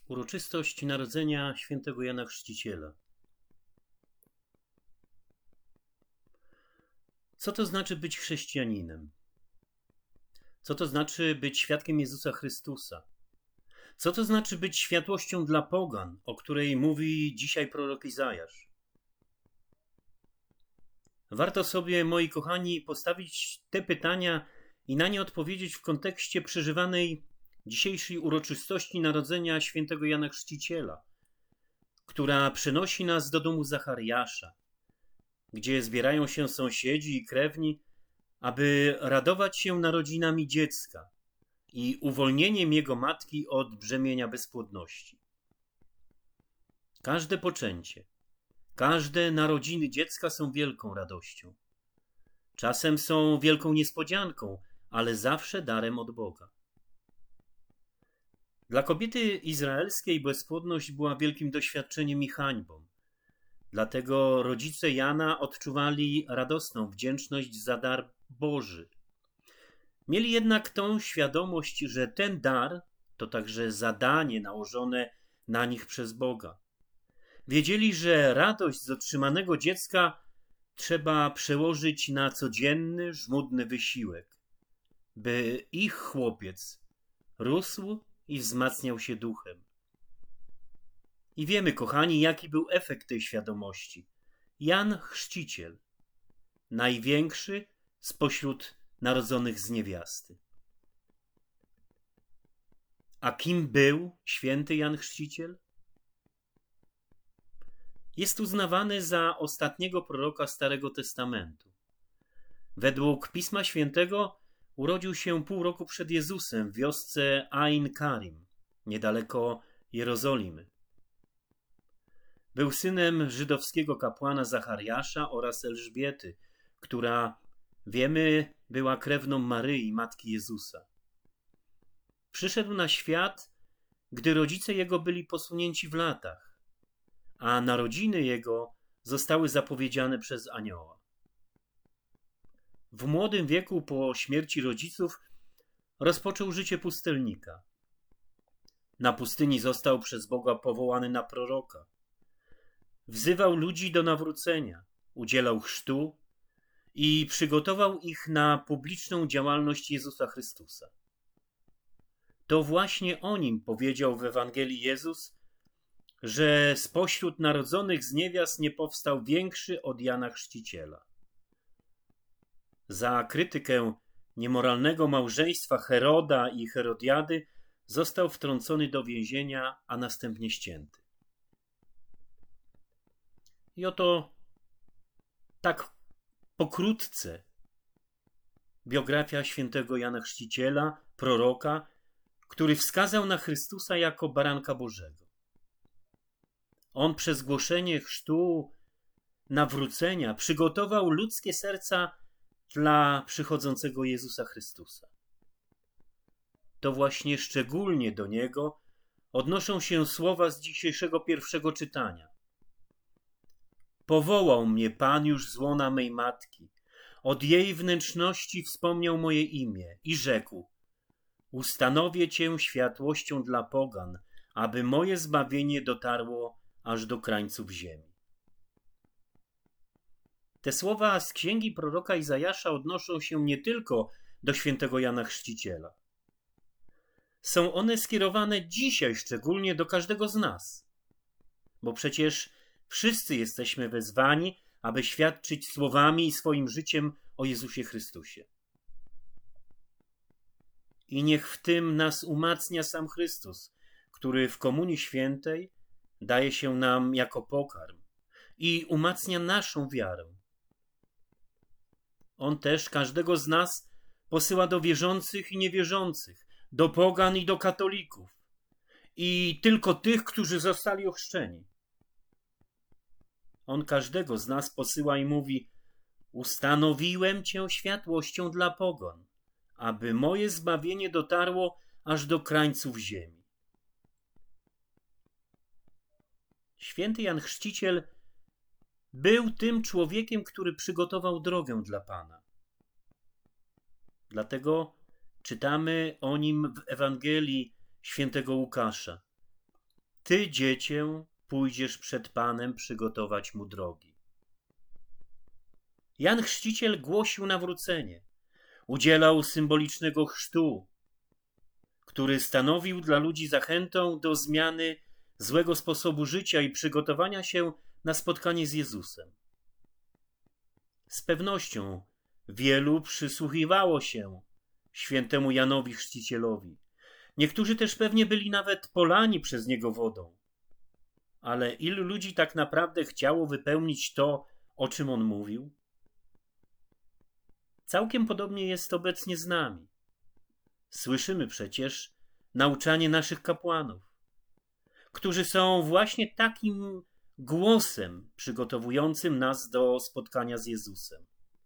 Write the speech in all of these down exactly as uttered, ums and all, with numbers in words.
Uroczystość narodzenia świętego Jana Chrzciciela. Co to znaczy być chrześcijaninem? Co to znaczy być świadkiem Jezusa Chrystusa? Co to znaczy być światłością dla pogan, o której mówi dzisiaj prorok Izajasz? Warto sobie, moi kochani, postawić te pytania i na nie odpowiedzieć w kontekście przeżywanej dzisiejszej uroczystości narodzenia świętego Jana Chrzciciela, która przenosi nas do domu Zachariasza, gdzie zbierają się sąsiedzi i krewni, aby radować się narodzinami dziecka i uwolnieniem jego matki od brzemienia bezpłodności. Każde poczęcie, każde narodziny dziecka są wielką radością. Czasem są wielką niespodzianką, ale zawsze darem od Boga. Dla kobiety izraelskiej bezpłodność była wielkim doświadczeniem i hańbą. Dlatego rodzice Jana odczuwali radosną wdzięczność za dar Boży. Mieli jednak tą świadomość, że ten dar to także zadanie nałożone na nich przez Boga. Wiedzieli, że radość z otrzymanego dziecka trzeba przełożyć na codzienny, żmudny wysiłek, by ich chłopiec rósł i wzmacniał się duchem. I wiemy, kochani, jaki był efekt tej świadomości. Jan Chrzciciel, największy spośród narodzonych z niewiasty. A kim był święty Jan Chrzciciel? Jest uznawany za ostatniego proroka Starego Testamentu. Według Pisma Świętego urodził się pół roku przed Jezusem w wiosce Ain Karim, niedaleko Jerozolimy. Był synem żydowskiego kapłana Zachariasza oraz Elżbiety, która, wiemy, była krewną Maryi, matki Jezusa. Przyszedł na świat, gdy rodzice jego byli posunięci w latach, a narodziny jego zostały zapowiedziane przez anioła. W młodym wieku po śmierci rodziców rozpoczął życie pustelnika. Na pustyni został przez Boga powołany na proroka. Wzywał ludzi do nawrócenia, udzielał chrztu i przygotował ich na publiczną działalność Jezusa Chrystusa. To właśnie o nim powiedział w Ewangelii Jezus, że spośród narodzonych z niewiast nie powstał większy od Jana Chrzciciela. Za krytykę niemoralnego małżeństwa Heroda i Herodiady został wtrącony do więzienia, a następnie ścięty. I oto tak pokrótce biografia świętego Jana Chrzciciela, proroka, który wskazał na Chrystusa jako baranka Bożego. On przez głoszenie chrztu, nawrócenia przygotował ludzkie serca dla przychodzącego Jezusa Chrystusa. To właśnie szczególnie do Niego odnoszą się słowa z dzisiejszego pierwszego czytania. Powołał mnie Pan już z łona mej matki, od jej wnętrzności wspomniał moje imię i rzekł: ustanowię Cię światłością dla pogan, aby moje zbawienie dotarło aż do krańców ziemi. Te słowa z księgi proroka Izajasza odnoszą się nie tylko do świętego Jana Chrzciciela. Są one skierowane dzisiaj szczególnie do każdego z nas, bo przecież wszyscy jesteśmy wezwani, aby świadczyć słowami i swoim życiem o Jezusie Chrystusie. I niech w tym nas umacnia sam Chrystus, który w Komunii Świętej daje się nam jako pokarm i umacnia naszą wiarę. On też każdego z nas posyła do wierzących i niewierzących, do pogan i do katolików, i tylko tych, którzy zostali ochrzczeni. On każdego z nas posyła i mówi: ustanowiłem Cię światłością dla pogan, aby moje zbawienie dotarło aż do krańców ziemi. Święty Jan Chrzciciel był tym człowiekiem, który przygotował drogę dla Pana. Dlatego czytamy o nim w Ewangelii świętego Łukasza. Ty, dziecię, pójdziesz przed Panem przygotować mu drogi. Jan Chrzciciel głosił nawrócenie. Udzielał symbolicznego chrztu, który stanowił dla ludzi zachętą do zmiany złego sposobu życia i przygotowania się na spotkanie z Jezusem. Z pewnością wielu przysłuchiwało się świętemu Janowi Chrzcicielowi. Niektórzy też pewnie byli nawet polani przez niego wodą. Ale ilu ludzi tak naprawdę chciało wypełnić to, o czym on mówił? Całkiem podobnie jest obecnie z nami. Słyszymy przecież nauczanie naszych kapłanów, którzy są właśnie takim głosem przygotowującym nas do spotkania z Jezusem.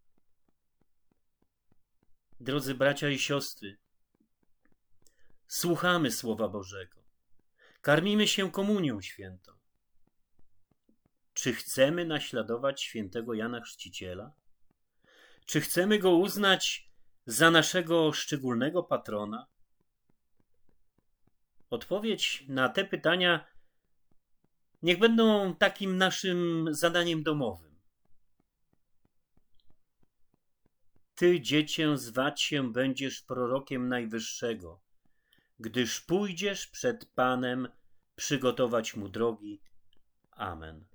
Drodzy bracia i siostry, słuchamy Słowa Bożego, karmimy się komunią świętą. Czy chcemy naśladować świętego Jana Chrzciciela? Czy chcemy go uznać za naszego szczególnego patrona? Odpowiedź na te pytania niech będą takim naszym zadaniem domowym. Ty, dziecię, zwać się będziesz prorokiem Najwyższego, gdyż pójdziesz przed Panem przygotować mu drogi. Amen.